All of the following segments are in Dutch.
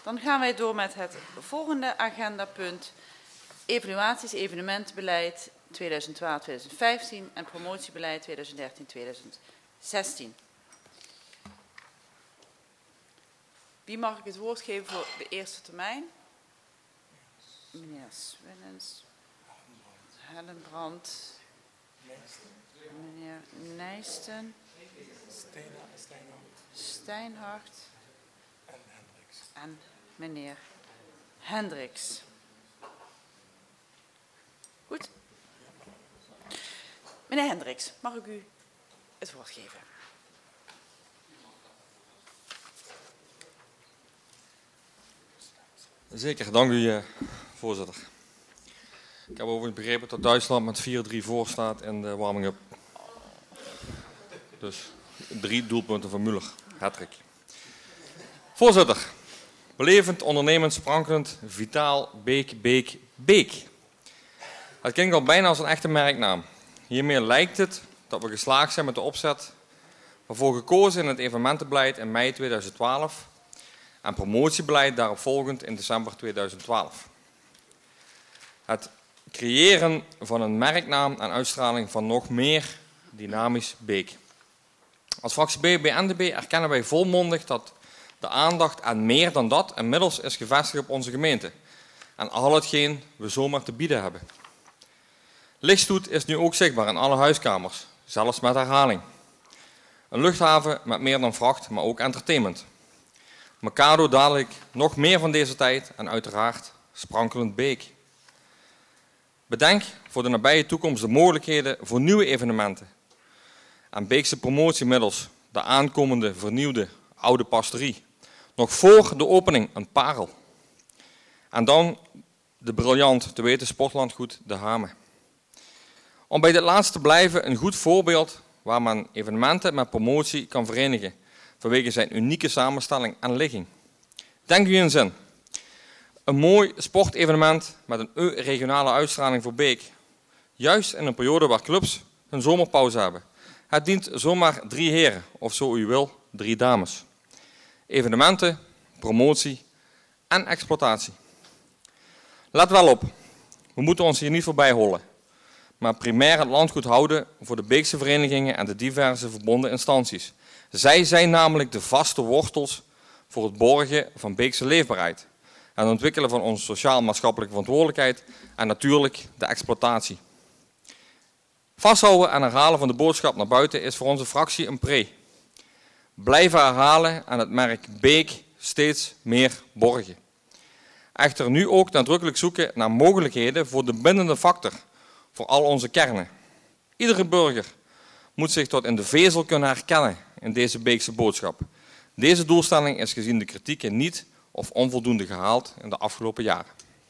Dan gaan wij door met het volgende agendapunt. Evaluaties, evenementenbeleid 2012-2015 en promotiebeleid 2013-2016. Wie mag ik het woord geven voor de eerste termijn? Meneer Swinnens, Hellenbrand, meneer Nijsten, Steinhart en meneer Hendricks. Goed. Meneer Hendricks, mag ik u het woord geven? Zeker, dank u, voorzitter. Ik heb overigens begrepen dat Duitsland met 4-3 voor staat in de warming-up. Dus 3 doelpunten van Müller, hattrick. Voorzitter, belevend, ondernemend, sprankelend, vitaal, Beek, Beek, Beek. Het klinkt al bijna als een echte merknaam. Hiermee lijkt het dat we geslaagd zijn met de opzet waarvoor gekozen in het evenementenbeleid in mei 2012 en promotiebeleid daarop volgend in december 2012. Het creëren van een merknaam en uitstraling van nog meer dynamisch Beek. Als fractie BBNDB erkennen wij volmondig dat de aandacht aan meer dan dat inmiddels is gevestigd op onze gemeente en al hetgeen we zomaar te bieden hebben. Lichtstoet is nu ook zichtbaar in alle huiskamers, zelfs met herhaling. Een luchthaven met meer dan vracht, maar ook entertainment. Mercado dadelijk nog meer van deze tijd en uiteraard sprankelend Beek. Bedenk voor de nabije toekomst de mogelijkheden voor nieuwe evenementen. En Beekse promotie middels de aankomende vernieuwde oude pastorie. Nog voor de opening een parel. En dan de briljant te weten sportlandgoed De Hamen. Om bij dit laatste te blijven een goed voorbeeld waar men evenementen met promotie kan verenigen. Vanwege zijn unieke samenstelling en ligging. Denk u eens in. Een mooi sportevenement met een regionale uitstraling voor Beek. Juist in een periode waar clubs hun zomerpauze hebben. Het dient zomaar 3 heren, of zo u wil, 3 dames. Evenementen, promotie en exploitatie. Let wel op, we moeten ons hier niet voorbij hollen. Maar primair het landgoed houden voor de Beekse verenigingen en de diverse verbonden instanties. Zij zijn namelijk de vaste wortels voor het borgen van Beekse leefbaarheid. En het ontwikkelen van onze sociaal-maatschappelijke verantwoordelijkheid en natuurlijk de exploitatie. Vasthouden en herhalen van de boodschap naar buiten is voor onze fractie een pre. Blijven herhalen en het merk Beek steeds meer borgen. Echter nu ook nadrukkelijk zoeken naar mogelijkheden voor de bindende factor voor al onze kernen. Iedere burger moet zich tot in de vezel kunnen herkennen in deze Beekse boodschap. Deze doelstelling is gezien de kritieken niet of onvoldoende gehaald in de afgelopen jaren.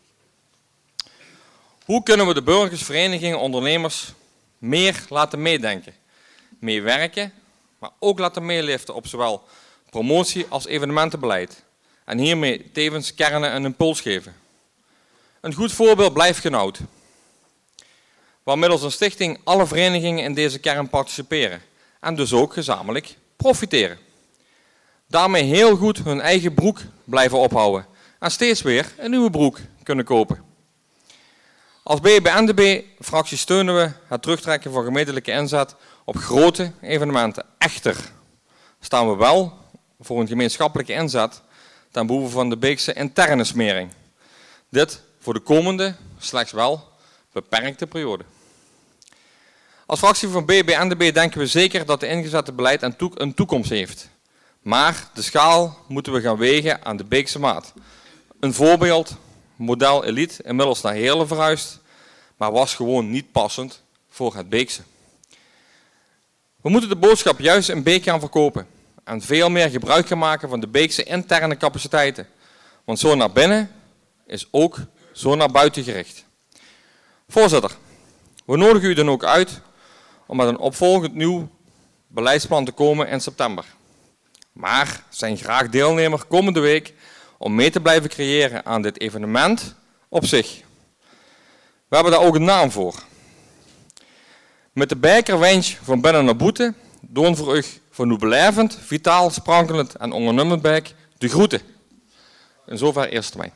Hoe kunnen we de burgers, verenigingen, ondernemers meer laten meedenken, meewerken, maar ook laten meeliften op zowel promotie als evenementenbeleid en hiermee tevens kernen een impuls geven? Een goed voorbeeld blijft Genoud, waar middels een stichting alle verenigingen in deze kern participeren en dus ook gezamenlijk profiteren. Daarmee heel goed hun eigen broek blijven ophouden en steeds weer een nieuwe broek kunnen kopen. Als BBNDB-fractie steunen we het terugtrekken van gemeentelijke inzet op grote evenementen. Echter staan we wel voor een gemeenschappelijke inzet ten behoeve van de Beekse interne smering. Dit voor de komende, slechts wel beperkte periode. Als fractie van BBNDB denken we zeker dat de ingezette beleid een toekomst heeft. Maar de schaal moeten we gaan wegen aan de Beekse maat. Een voorbeeld, model Elite, inmiddels naar Heerlen verhuisd, maar was gewoon niet passend voor het Beekse. We moeten de boodschap juist in Beek gaan verkopen en veel meer gebruik gaan maken van de Beekse interne capaciteiten. Want zo naar binnen is ook zo naar buiten gericht. Voorzitter, we nodigen u dan ook uit om met een opvolgend nieuw beleidsplan te komen in september. Maar zijn graag deelnemer komende week om mee te blijven creëren aan dit evenement op zich. We hebben daar ook een naam voor. Met de bijkerwens van binnen naar boete doen voor u van uw belevend, vitaal, sprankelend en ondernemend Beek de groeten. In zover eerste termijn.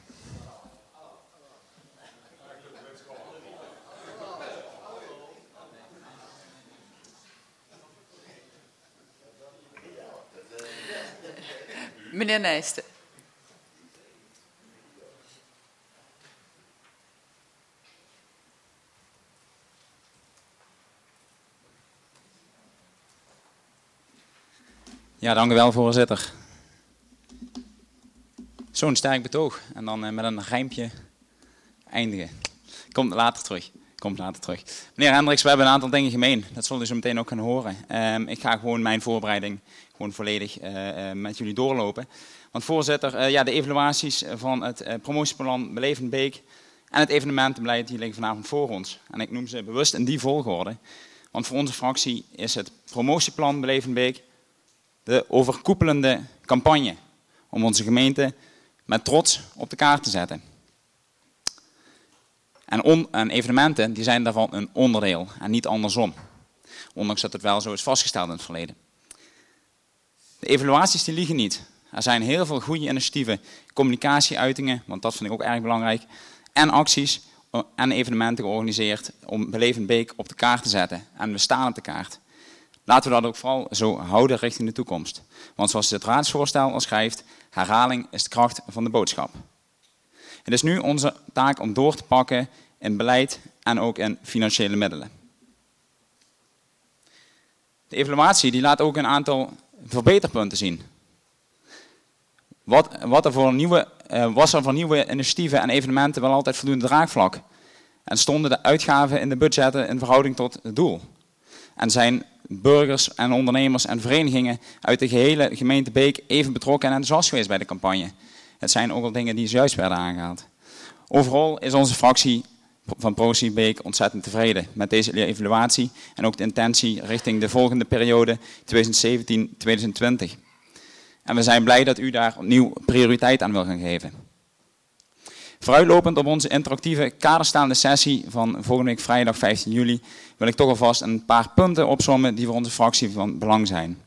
Meneer Nijsten. Ja, dank u wel, voorzitter. Zo'n sterk betoog en dan met een rijmpje eindigen. Komt later terug. Meneer Hendricks, we hebben een aantal dingen gemeen. Dat zult u zo meteen ook gaan horen. Ik ga gewoon mijn voorbereiding gewoon volledig met jullie doorlopen. Want voorzitter, ja, de evaluaties van het promotieplan Belevend Beek en het evenementenbeleid die liggen vanavond voor ons. En ik noem ze bewust in die volgorde. Want voor onze fractie is het promotieplan Belevend Beek de overkoepelende campagne om onze gemeente met trots op de kaart te zetten. En evenementen die zijn daarvan een onderdeel en niet andersom. Ondanks dat het wel zo is vastgesteld in het verleden. De evaluaties die liegen niet. Er zijn heel veel goede initiatieven, communicatieuitingen, want dat vind ik ook erg belangrijk, en acties en evenementen georganiseerd om Belevend Beek op de kaart te zetten. En we staan op de kaart. Laten we dat ook vooral zo houden richting de toekomst. Want zoals het raadsvoorstel al schrijft, herhaling is de kracht van de boodschap. Het is nu onze taak om door te pakken in beleid en ook in financiële middelen. De evaluatie die laat ook een aantal verbeterpunten zien. Was er voor nieuwe initiatieven en evenementen wel altijd voldoende draagvlak? En stonden de uitgaven in de budgetten in verhouding tot het doel? En zijn burgers en ondernemers en verenigingen uit de gehele gemeente Beek even betrokken en enthousiast geweest bij de campagne? Het zijn ook al dingen die zojuist werden aangehaald. Overal is onze fractie van Promotie Beek ontzettend tevreden met deze evaluatie en ook de intentie richting de volgende periode 2017-2020. En we zijn blij dat u daar opnieuw prioriteit aan wil gaan geven. Vooruitlopend op onze interactieve kaderstaande sessie van volgende week vrijdag 15 juli wil ik toch alvast een paar punten opsommen die voor onze fractie van belang zijn.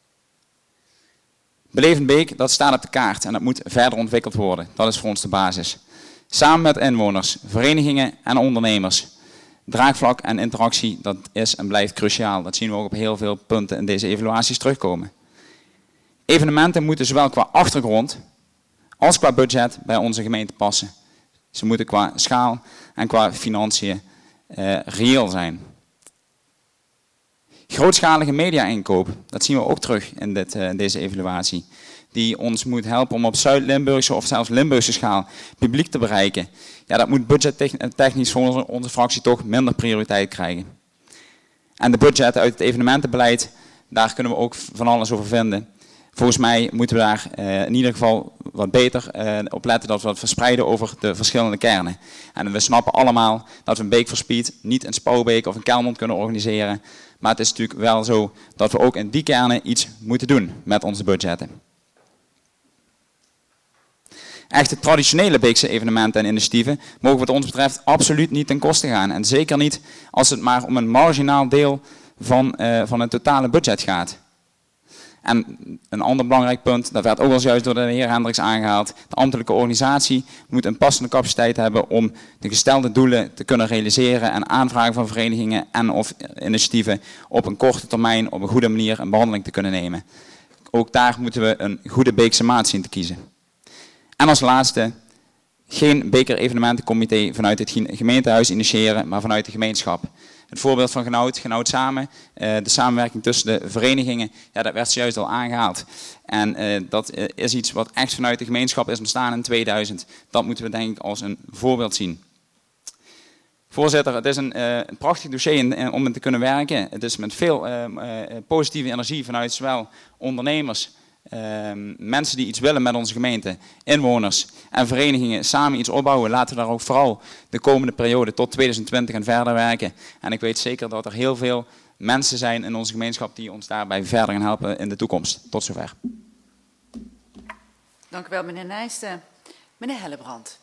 Belevend Beek, dat staat op de kaart en dat moet verder ontwikkeld worden. Dat is voor ons de basis. Samen met inwoners, verenigingen en ondernemers. Draagvlak en interactie, dat is en blijft cruciaal. Dat zien we ook op heel veel punten in deze evaluaties terugkomen. Evenementen moeten zowel qua achtergrond als qua budget bij onze gemeente passen. Ze moeten qua schaal en qua financiën reëel zijn. Grootschalige media-inkoop, dat zien we ook terug in deze evaluatie. Die ons moet helpen om op Zuid-Limburgse of zelfs Limburgse schaal publiek te bereiken. Ja, dat moet budgettechnisch voor onze fractie toch minder prioriteit krijgen. En de budgetten uit het evenementenbeleid, daar kunnen we ook van alles over vinden. Volgens mij moeten we daar in ieder geval wat beter op letten dat we dat verspreiden over de verschillende kernen. En we snappen allemaal dat we een Beek for Speed niet in Spouwbeek of in Kelmond kunnen organiseren. Maar het is natuurlijk wel zo dat we ook in die kernen iets moeten doen met onze budgetten. Echte traditionele Beekse evenementen en initiatieven mogen wat ons betreft absoluut niet ten koste gaan. En zeker niet als het maar om een marginaal deel van het totale budget gaat. En een ander belangrijk punt, dat werd ook al juist door de heer Hendricks aangehaald. De ambtelijke organisatie moet een passende capaciteit hebben om de gestelde doelen te kunnen realiseren en aanvragen van verenigingen en of initiatieven op een korte termijn op een goede manier een behandeling te kunnen nemen. Ook daar moeten we een goede Beekse maat zien te kiezen. En als laatste, geen beker-evenementencomité vanuit het gemeentehuis initiëren, maar vanuit de gemeenschap. Het voorbeeld van Genoud Samen, de samenwerking tussen de verenigingen, ja, dat werd zojuist al aangehaald. En dat is iets wat echt vanuit de gemeenschap is ontstaan in 2000. Dat moeten we denk ik als een voorbeeld zien. Voorzitter, het is een prachtig dossier om in te kunnen werken. Het is met veel positieve energie vanuit zowel ondernemers, mensen die iets willen met onze gemeente, inwoners en verenigingen samen iets opbouwen. Laten we daar ook vooral de komende periode tot 2020 en verder werken. En ik weet zeker dat er heel veel mensen zijn in onze gemeenschap die ons daarbij verder gaan helpen in de toekomst. Tot zover. Dank u wel, meneer Nijsten. Meneer Hellebrand.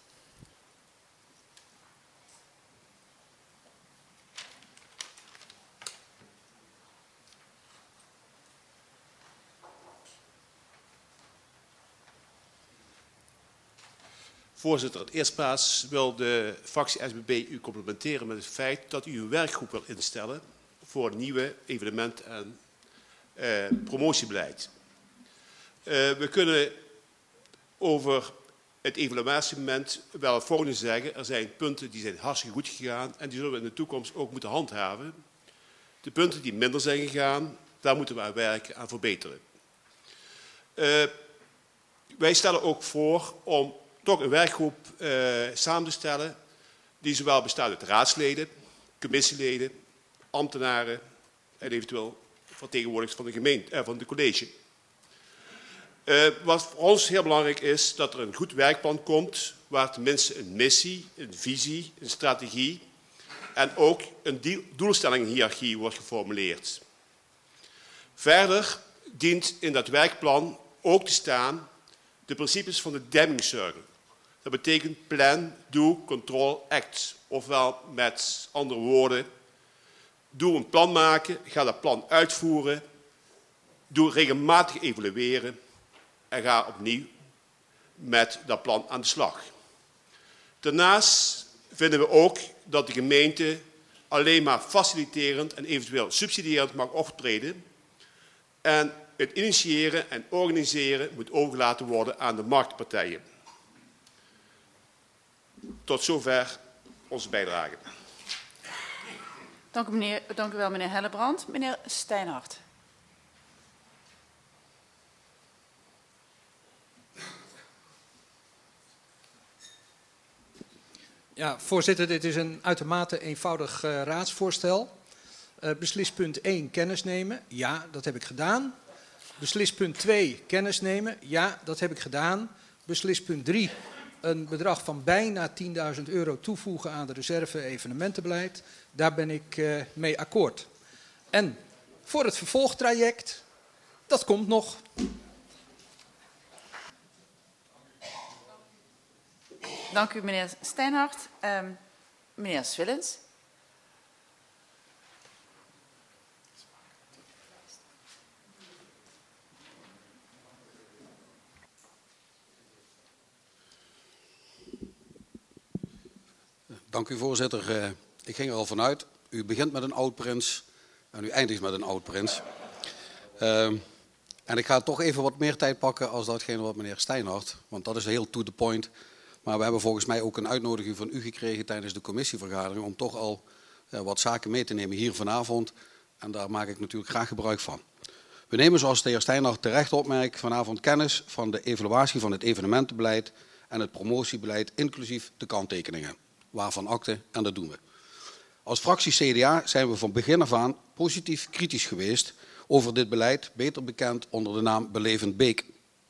Voorzitter, in de eerste plaats wil de fractie SBB u complimenteren met het feit dat u een werkgroep wil instellen voor een nieuwe evenement- en promotiebeleid. We kunnen over het evaluatiemoment wel het volgende zeggen. Er zijn punten die zijn hartstikke goed gegaan en die zullen we in de toekomst ook moeten handhaven. De punten die minder zijn gegaan, daar moeten we aan werken, aan verbeteren. Wij stellen ook voor om toch een werkgroep samen te stellen die zowel bestaat uit raadsleden, commissieleden, ambtenaren en eventueel vertegenwoordigers van de gemeente, van de college. Wat voor ons heel belangrijk is, dat er een goed werkplan komt, waar tenminste een missie, een visie, een strategie en ook een doelstellingenhiërarchie wordt geformuleerd. Verder dient in dat werkplan ook te staan de principes van de Deming Circle. Dat betekent plan, do, control, act. Ofwel met andere woorden, doe een plan maken, ga dat plan uitvoeren, doe regelmatig evalueren en ga opnieuw met dat plan aan de slag. Daarnaast vinden we ook dat de gemeente alleen maar faciliterend en eventueel subsidierend mag optreden. En het initiëren en organiseren moet overgelaten worden aan de marktpartijen. Tot zover onze bijdrage. Dank u wel, meneer Hellebrand. Meneer Steinhardt. Ja, voorzitter, dit is een uitermate eenvoudig raadsvoorstel. Beslispunt 1, kennis nemen. Ja, dat heb ik gedaan. Beslispunt 2, kennis nemen. Ja, dat heb ik gedaan. Beslispunt 3, een bedrag van bijna €10.000 toevoegen aan de reserve evenementenbeleid. Daar ben ik mee akkoord. En voor het vervolgtraject, dat komt nog. Dank u, meneer Steinhardt. Meneer Swillens. Dank u, voorzitter. Ik ging er al vanuit. U begint met een oud-prins en u eindigt met een oud-prins. En ik ga toch even wat meer tijd pakken als datgene wat meneer Steinhardt, want dat is heel to the point. Maar we hebben volgens mij ook een uitnodiging van u gekregen tijdens de commissievergadering om toch al wat zaken mee te nemen hier vanavond. En daar maak ik natuurlijk graag gebruik van. We nemen, zoals de heer Steinhardt terecht opmerkt, vanavond kennis van de evaluatie van het evenementenbeleid en het promotiebeleid, inclusief de kanttekeningen. Waarvan akte, en dat doen we. Als fractie CDA zijn we van begin af aan positief kritisch geweest over dit beleid, beter bekend onder de naam Belevend Beek.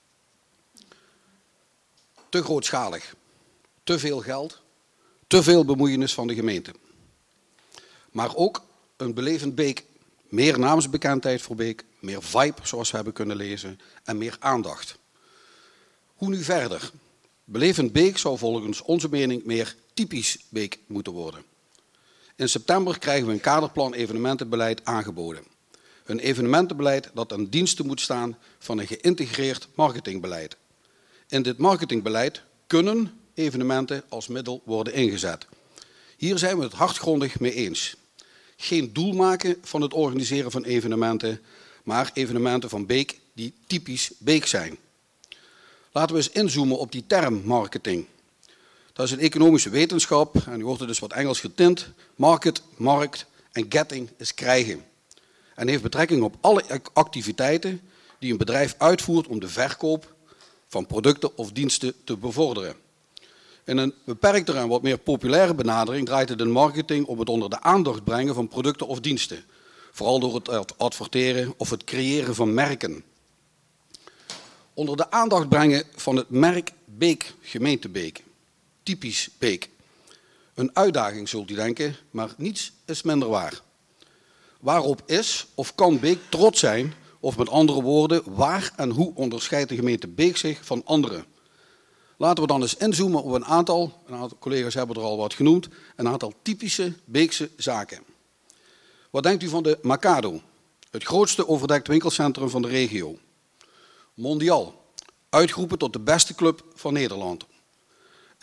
Te grootschalig, te veel geld, te veel bemoeienis van de gemeente. Maar ook een Belevend Beek, meer naamsbekendheid voor Beek, meer vibe zoals we hebben kunnen lezen en meer aandacht. Hoe nu verder? Belevend Beek zou volgens onze mening meer typisch Beek moeten worden. In september krijgen we een kaderplan evenementenbeleid aangeboden. Een evenementenbeleid dat ten dienste moet staan van een geïntegreerd marketingbeleid. In dit marketingbeleid kunnen evenementen als middel worden ingezet. Hier zijn we het hardgrondig mee eens. Geen doel maken van het organiseren van evenementen, maar evenementen van Beek die typisch Beek zijn. Laten we eens inzoomen op die term marketing. Dat is een economische wetenschap en u hoort het dus wat Engels getint. Market, markt en getting is krijgen. En heeft betrekking op alle activiteiten die een bedrijf uitvoert om de verkoop van producten of diensten te bevorderen. In een beperktere en wat meer populaire benadering draait het in marketing om het onder de aandacht brengen van producten of diensten. Vooral door het adverteren of het creëren van merken. Onder de aandacht brengen van het merk Beek, gemeente Beek. Typisch Beek. Een uitdaging zult u denken, maar niets is minder waar. Waarop is of kan Beek trots zijn, of met andere woorden, waar en hoe onderscheidt de gemeente Beek zich van anderen? Laten we dan eens inzoomen op een aantal collega's hebben er al wat genoemd, een aantal typische Beekse zaken. Wat denkt u van de Macado, het grootste overdekt winkelcentrum van de regio? Mondial, uitgeroepen tot de beste club van Nederland.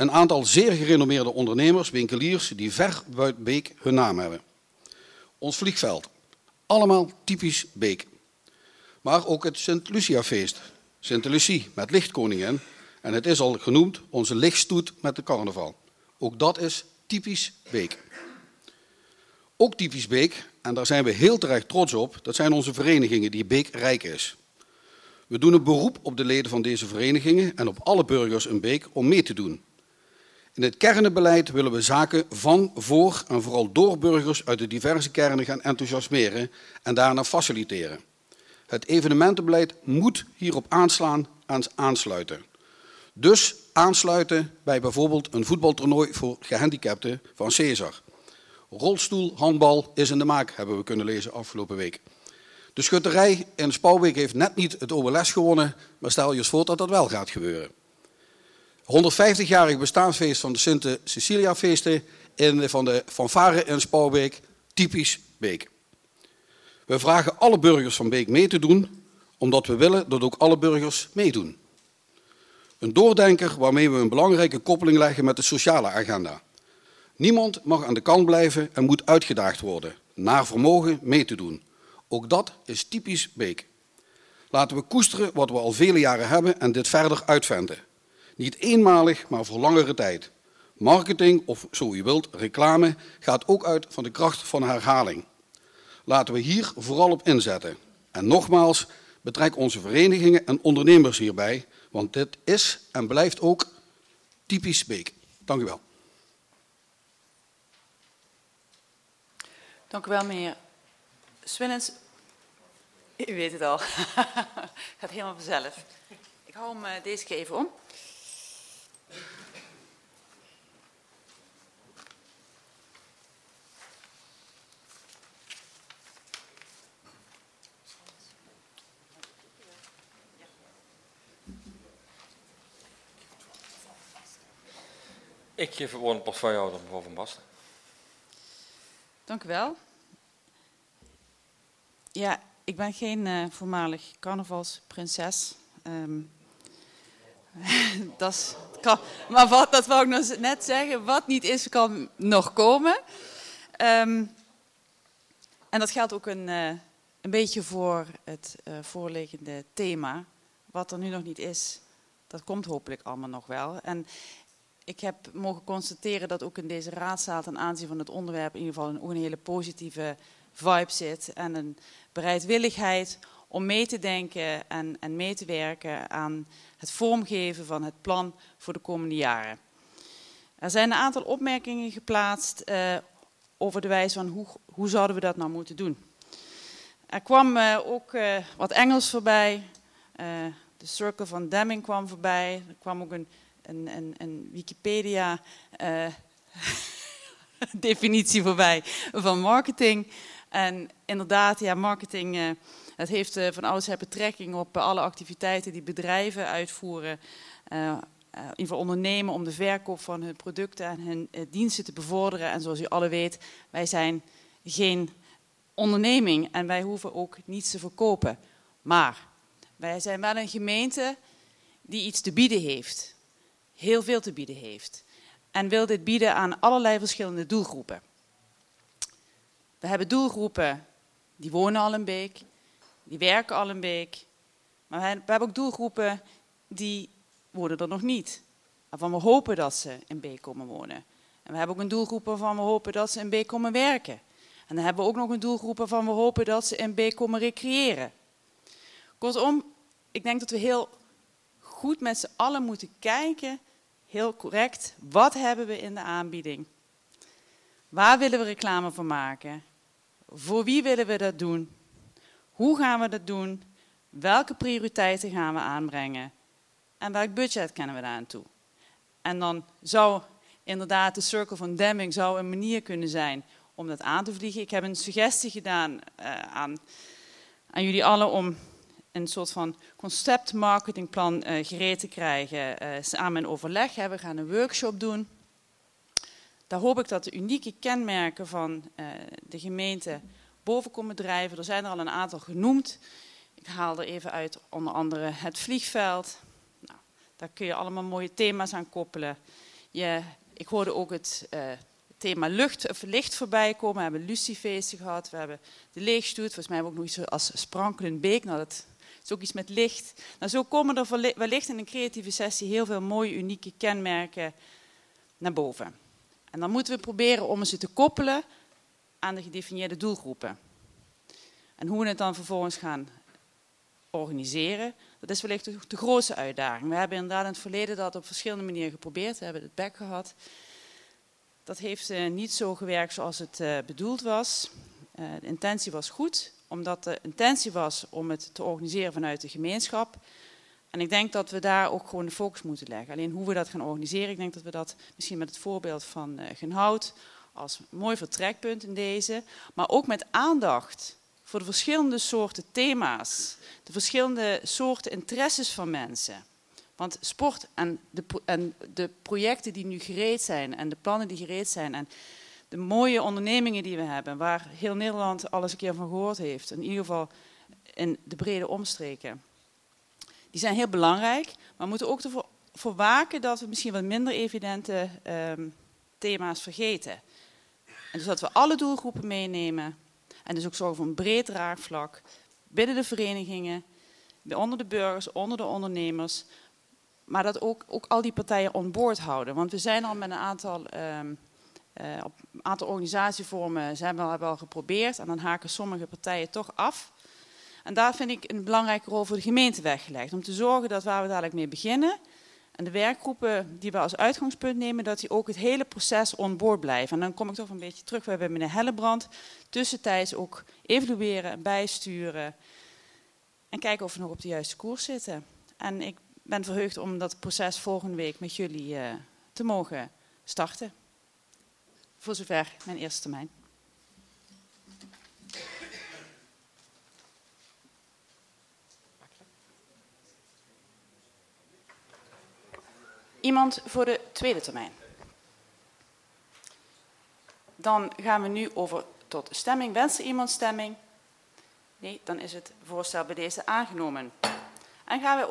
een aantal zeer gerenommeerde ondernemers, winkeliers, die ver buiten Beek hun naam hebben. Ons vliegveld, allemaal typisch Beek. Maar ook het Sint-Lucia-feest, Sint-Lucie met lichtkoningin. En het is al genoemd, onze lichtstoet met de carnaval. Ook dat is typisch Beek. Ook typisch Beek, en daar zijn we heel terecht trots op, dat zijn onze verenigingen die Beek rijk is. We doen een beroep op de leden van deze verenigingen en op alle burgers in Beek om mee te doen. In het kernenbeleid willen we zaken van, voor en vooral door burgers uit de diverse kernen gaan enthousiasmeren en daarna faciliteren. Het evenementenbeleid moet hierop aansluiten. Dus aansluiten bij bijvoorbeeld een voetbaltoernooi voor gehandicapten van Cesar. Rolstoelhandbal is in de maak, hebben we kunnen lezen afgelopen week. De schutterij in Spouwbeek heeft net niet het OLS gewonnen, maar stel je eens voor dat dat wel gaat gebeuren. 150-jarig bestaansfeest van de Sint-Cecilia-feesten van de fanfare in Spouwbeek, typisch Beek. We vragen alle burgers van Beek mee te doen, omdat we willen dat ook alle burgers meedoen. Een doordenker waarmee we een belangrijke koppeling leggen met de sociale agenda. Niemand mag aan de kant blijven en moet uitgedaagd worden, naar vermogen mee te doen. Ook dat is typisch Beek. Laten we koesteren wat we al vele jaren hebben en dit verder uitventen. Niet eenmalig, maar voor langere tijd. Marketing, of zo u wilt, reclame, gaat ook uit van de kracht van herhaling. Laten we hier vooral op inzetten. En nogmaals, betrek onze verenigingen en ondernemers hierbij, want dit is en blijft ook typisch Beek. Dank u wel. Dank u wel, meneer Swinnens. U weet het al. Gaat helemaal vanzelf. Ik hou hem deze keer even om. Ik geef het woord aan de portefeuillehouder, mevrouw Van Basten. Dank u wel. Ja, ik ben geen voormalig carnavalsprinses. Dat wou ik nog net zeggen. Wat niet is, kan nog komen. En dat geldt ook een beetje voor het voorliggende thema. Wat er nu nog niet is, dat komt hopelijk allemaal nog wel. En ik heb mogen constateren dat ook in deze raadzaal ten aanzien van het onderwerp in ieder geval een hele positieve vibe zit. En een bereidwilligheid om mee te denken en mee te werken aan het vormgeven van het plan voor de komende jaren. Er zijn een aantal opmerkingen geplaatst over de wijze van hoe zouden we dat nou moeten doen. Er kwam ook wat Engels voorbij. De Circle van Deming kwam voorbij. Er kwam ook een Wikipedia definitie voorbij van marketing. En inderdaad, ja, marketing het heeft van oudsher betrekking op alle activiteiten die bedrijven uitvoeren. In ieder geval ondernemen om de verkoop van hun producten en hun diensten te bevorderen. En zoals u alle weet, wij zijn geen onderneming en wij hoeven ook niets te verkopen. Maar wij zijn wel een gemeente die iets te bieden heeft. Heel veel te bieden heeft. En wil dit bieden aan allerlei verschillende doelgroepen. We hebben doelgroepen die wonen al in Beek, die werken al in Beek. Maar we hebben ook doelgroepen die wonen er nog niet. Waarvan we hopen dat ze in Beek komen wonen. En we hebben ook een doelgroep waarvan we hopen dat ze in Beek komen werken. En dan hebben we ook nog een doelgroep waarvan we hopen dat ze in Beek komen recreëren. Kortom, ik denk dat we heel goed met z'n allen moeten kijken, heel correct, wat hebben we in de aanbieding? Waar willen we reclame voor maken? Voor wie willen we dat doen? Hoe gaan we dat doen? Welke prioriteiten gaan we aanbrengen? En welk budget kennen we daar aan toe? En dan zou inderdaad de Circle van Deming zou een manier kunnen zijn om dat aan te vliegen. Ik heb een suggestie gedaan aan jullie allen om een soort van concept-marketingplan gereed te krijgen. Samen in overleg. We gaan een workshop doen. Daar hoop ik dat de unieke kenmerken van de gemeente boven komen drijven. Er zijn er al een aantal genoemd. Ik haal er even uit, onder andere het vliegveld. Nou, daar kun je allemaal mooie thema's aan koppelen. Ik hoorde ook het thema licht voorbij komen. We hebben lucifeesten gehad, we hebben de leegstoet. Volgens mij hebben we ook nog iets als sprankelend beek. Nou, dat is ook iets met licht. Nou, zo komen er wellicht in een creatieve sessie heel veel mooie, unieke kenmerken naar boven. En dan moeten we proberen om ze te koppelen aan de gedefinieerde doelgroepen. En hoe we het dan vervolgens gaan organiseren, dat is wellicht de grootste uitdaging. We hebben inderdaad in het verleden dat op verschillende manieren geprobeerd. We hebben het back gehad. Dat heeft niet zo gewerkt zoals het bedoeld was. De intentie was goed, omdat de intentie was om het te organiseren vanuit de gemeenschap. En ik denk dat we daar ook gewoon de focus moeten leggen. Alleen hoe we dat gaan organiseren, ik denk dat we dat misschien met het voorbeeld van Genhout als mooi vertrekpunt in deze, maar ook met aandacht voor de verschillende soorten thema's, de verschillende soorten interesses van mensen. Want sport en de projecten die nu gereed zijn en de plannen die gereed zijn en de mooie ondernemingen die we hebben, waar heel Nederland al eens een keer van gehoord heeft, in ieder geval in de brede omstreken, die zijn heel belangrijk, maar we moeten ook ervoor waken dat we misschien wat minder evidente thema's vergeten. En dus dat we alle doelgroepen meenemen en dus ook zorgen voor een breed draagvlak binnen de verenigingen, onder de burgers, onder de ondernemers, maar dat ook al die partijen on board houden. Want we zijn al met een aantal organisatievormen hebben we al geprobeerd en dan haken sommige partijen toch af. En daar vind ik een belangrijke rol voor de gemeente weggelegd. Om te zorgen dat waar we dadelijk mee beginnen en de werkgroepen die we als uitgangspunt nemen, dat die ook het hele proces on board blijven. En dan kom ik toch een beetje terug bij meneer Hellebrand. Tussentijds ook evalueren, bijsturen en kijken of we nog op de juiste koers zitten. En ik ben verheugd om dat proces volgende week met jullie te mogen starten. Voor zover mijn eerste termijn. Iemand voor de tweede termijn. Dan gaan we nu over tot stemming. Wenst er iemand stemming? Nee, dan is het voorstel bij deze aangenomen. En gaan we